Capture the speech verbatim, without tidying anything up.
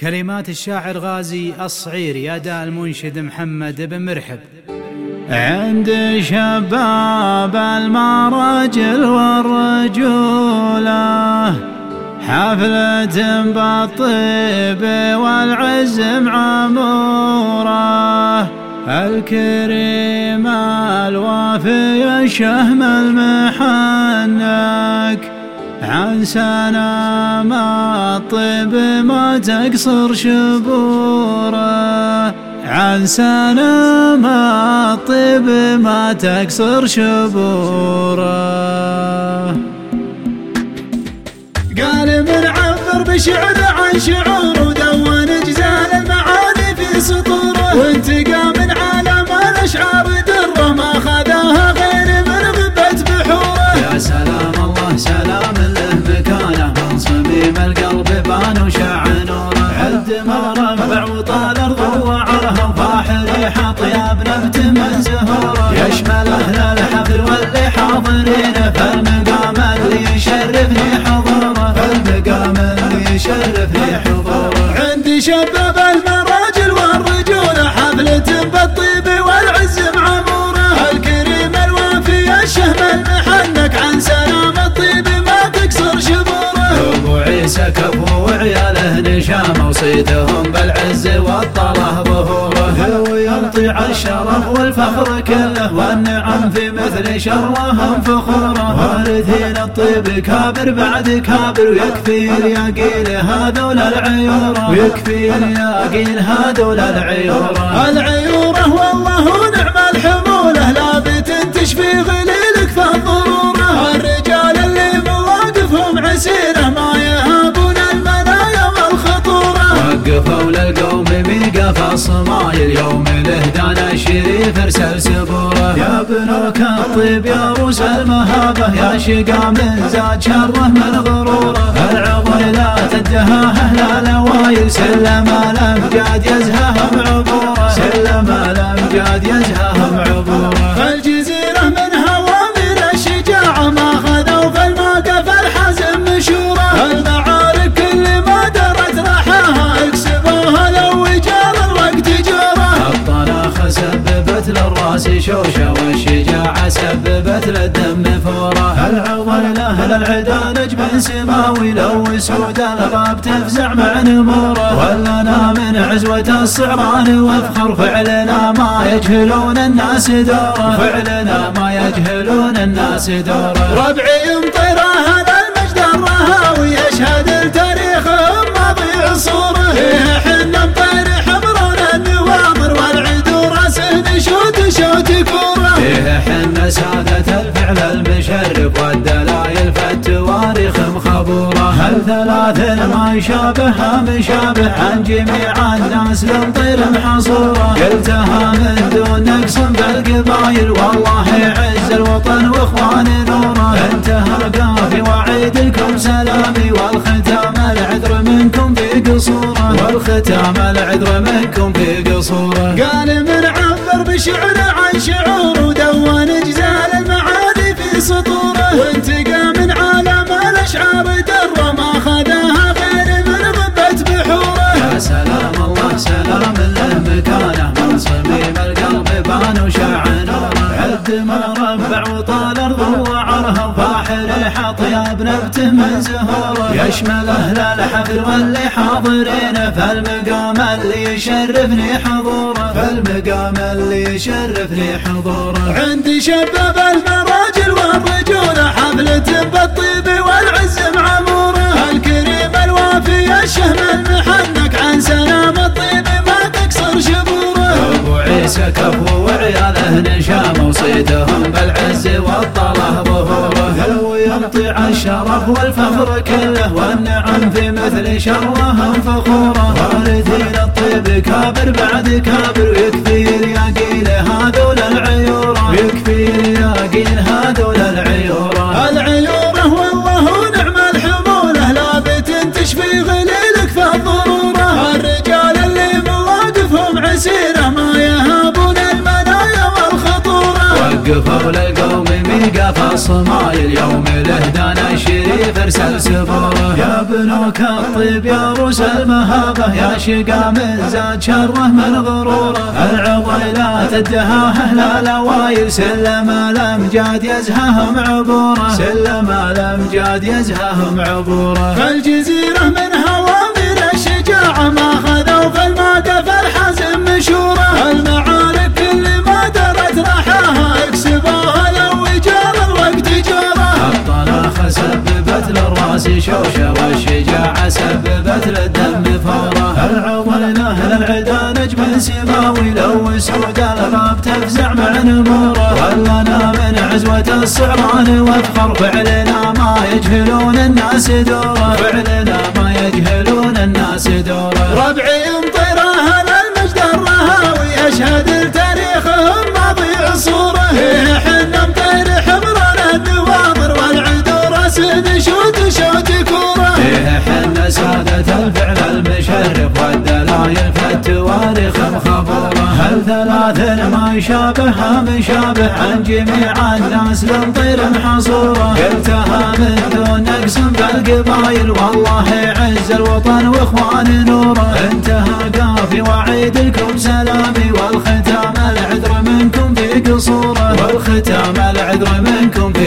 كلمات الشاعر غازي الصعيري، أداء المنشد محمد بن مرحب. عند شباب المراجل والرجولة حفلة بالطيب والعز معمورة، الكريم الوافي الشهم المحنك عن سلام الطيب ما تقصر شبوره، عن سلام الطيب ما تقصر شبوره. قال من عبر بشعر عن شعور ودون جزال المعاني في سطوره، وانتقى من عالم الاشعار دره ما خذاها غير من غبت بحوره. يا سلام الله سلام له مكانه من صميم القلب بان وشع نوره، عد مربع وطال ارض وعرها وفاح ريحه طياب نبت من زهوره، يشمل اهل الحفل واللي حاضرين فالمقام اللي يشرفني حضوره، فالمقام اللي يشرفني حضوره. عندي شباب المراجل والرجوله حفلة بالطيب والعز معموره، الكريم الوافي الشهم المحنك عن سلام الطيب ما تكسر شبوره. ابو عيسى كفو وعياله نشامه وصيتهم بالعز والطله ظهوره، وينطيع الشرف والفخر كله والنعم في مثل شرهم فخوره، وارثين الطيب كابر بعد كابر ويكفي الياقيل هذول العيوره، ويكفي الياقيل هذول العيوره. العيوره والله نعم الحموله لابت تشفي غليلك فالضروره، الرجال اللي مواقفهم عسيره ما يهابون المنايا والخطوره، وقفوا للقوم ميقف الصمايل يوم الاهدان الشريف ارسل سبوره، يا بنوك الطيب يا روس المهابه يا شقا من زاد شره من غروره، العضل لا تدها اهل الاوايل سلم الامجاد يزههم عبوره، سلم الامجاد يزههم عبوره. الجزيره من هوامر الشجاعه ما خذوا في الموقف الحزم مشوره، المعارك كل ما درت رحاها اكسبوها لو وجال الوقت جوره، الطناخ سببت للراس شوشه والشجاعه سببت للدم فوره، العضل لاهل العدا نجم سماوي لو سود الغاب تفزع مع نموره، ولنا من عزوه الصعران وافخر فعلنا ما يجهلون الناس دوره، فعلنا ما يجهلون الناس دوره. ربعي يمطر هذا المجد الرهاوي يشهد التاريخ ماضي عصوره، فيه حنا مطير حمرون النوامر والعيد راسه نشوت شوت كوره، فيه حنا سادة الفعل المشرف والدلايل فالتواريخ مخبوره، هل ثلاث ما يشابهها مشابه عن جميع الناس لمطير محصوره، قلتها من دون نقص بالقبايل والله يعز الوطن واخوان نوره، انتهى قافي وعيدكم سلامي والختام العذر منكم في قصوره، والختام العذر منكم في قصوره. قال من عبر بشعر عن شعور ودون جزال المعاني في سطوره، وانتقى من عالم الاشعار دره ما خذاها غير من غبت بحوره. يا سلام الله سلام له مكانه من صميم القلب بان وشع نوره، عد مربع وطال ارض وعرها وفاح ريحه طياب نبته من زهوره، يشمل اهل الحفل واللي حاضرين فالمقام اللي يشرفني حضوره، فالمقام اللي يشرفني حضوره. عندي شباب المراجل والرجوله حفلة بالطيب والعز معموره، الكريم الوافي الشهم المحنك عن سلام الطيب ما تكسر شبوره. ابو عيسى كفو وعياله نشامه وصيتهم بالعز والطله ظهوره، وينطيع الشرف والفخر كله والنعم في مثل شرهم فخوره، وارثين الطيب كابر بعد كابر ويكفي الياقيل هذول العيوره، ويكفي الياقيل هذول العيوره. العيوره والله نعم الحموله لابت تشفي غليلك فالضروره، الرجال اللي مواقفهم عسيره ما يهابون المنايا والخطوره، وقفوا للقوم شقف الصمايل يوم الهدان الشريف ارسل سبوره. يا بنوك الطيب يا روس المهابة يا شقا من زاد شره من غروره. العضيلات الدهاهه لا لوايل سلم الامجاد يزههم عبوره. سلم الامجاد يزههم عبوره. فالجزيرة من هوامر الشجاعة ما خذوا في الموقف الحزم مشورة. المعارك كل ما درت راحاها يكسبوها لو جار الوقت جوره. الطلاخة سببت للراس شوشة والشجاعة سببت للدم فورة. العضيلة للعدا نجم سماوي لو سود الغاب تفزع مع نموره. ولنا من عزوة الصعران وافخر فعلنا ما يجهلون الناس دوره. فعلنا ما يجهلون الناس دوره. ربعي مطيرها للمجد الرهاوي يشهد لتاريخهم ماضي عصوره. حنا مطير حمرنا النواظر والعدو راسد شوت شوت كوره. حنا سادة الفعل المشرف والدلايل في التواريخ مخبوره. هل ثلاث ما يشابهها مشابه عن جميع الناس لمطير محصوره. قلتها من دون نقص بالقبايل والله يعز الوطن واخوان نوره. انتهى قافي وعيد لكم سلامي والختام العذر منكم في قصوره. والختام العذر منكم في